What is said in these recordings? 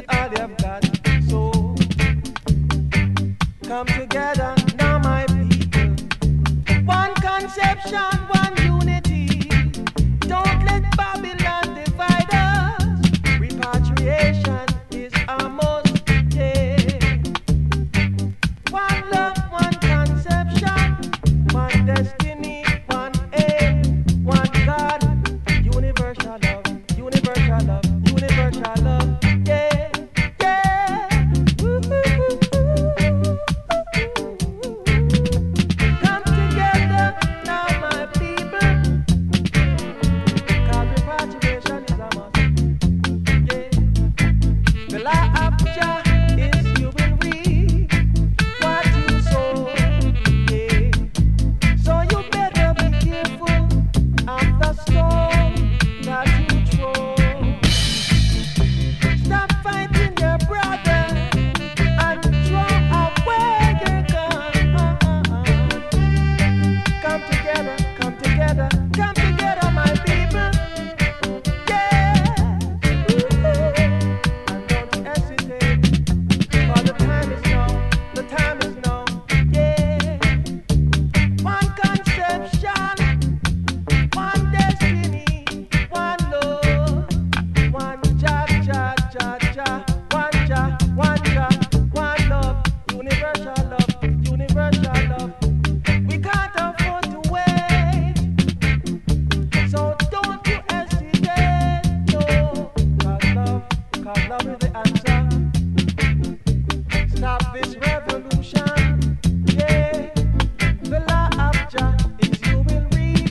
all you've got. So come together now, my people. One conception, one unity. Don't let Babylon divide us. Repatriation is our most, yeah. One love, one conception, one destiny, one aim, one God. Universal love, universal love, universal love, yeah, yeah. Come together now, my people. 'Cause repatriation is a must, yeah. The law of Jah is you will reap what you sow, yeah. So you better be careful of the stone that you throw. Stop fighting your brother and throw away your gun. Come together, come together, come together, my people. Yeah. And don't hesitate, for the time is now, the time is now. Yeah. One conception, one destiny, one love, one Jah, Jah, Jah, Jah, one Jah, one Jah, one love, universal love, universal love. We can't afford to wait, so don't you hesitate, no. 'Cause love is the answer. Stop this revolution, yeah. The law of Jah is you will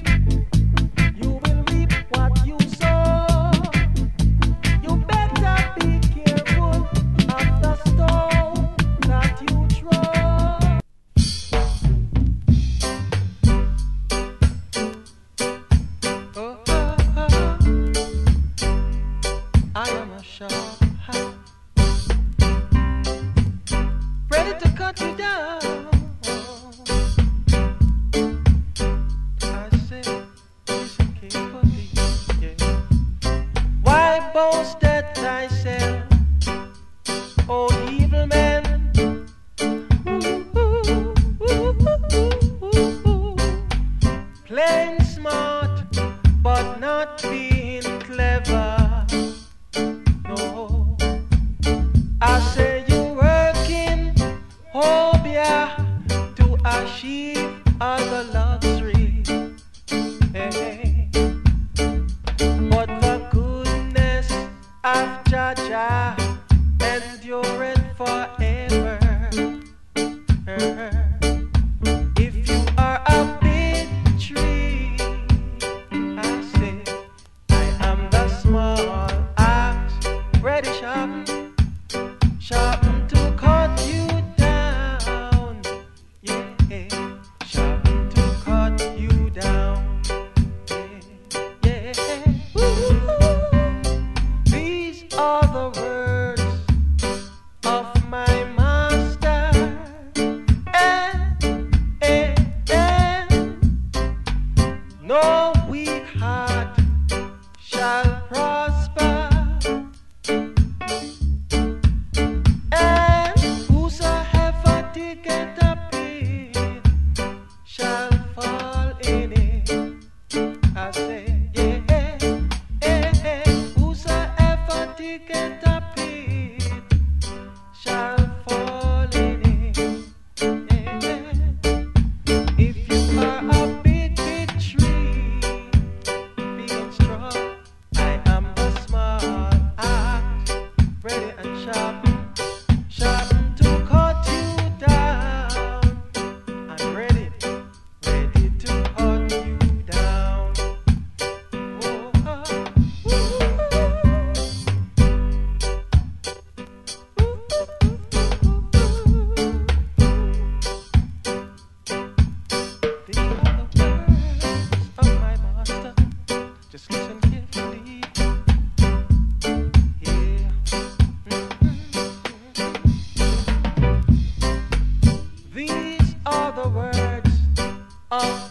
reap what you sow. You better be careful of the stone that you throw. Oh, oh, oh. I am a sharp hat, ready to cut you down. I say, listen carefully, yeah. Why boast at thyself, O evil man? Playing smart, but not being clever. No, I say you working, oh yeah, to achieve all the luxury. Hey, but the goodness of Jah Jah endureth forever. If you are a big tree, I say I am the small axe, ready sharpen to cut you down, yeah, sharpen to cut you down, yeah, yeah. These are the words of my master, and no weak heart shall prosper. And whosoever diggeth a pit shall fall in it. I say, yeah, yeah. Whosoever diggeth a pit shall fall in it. Yeah. If you are a big, big tree, being strong, I am the small axe, ready and sharpen to cut you down. I'm ready to cut you down. Oh, oh, These are the words of my master. Just listen carefully. Yeah. These are the words of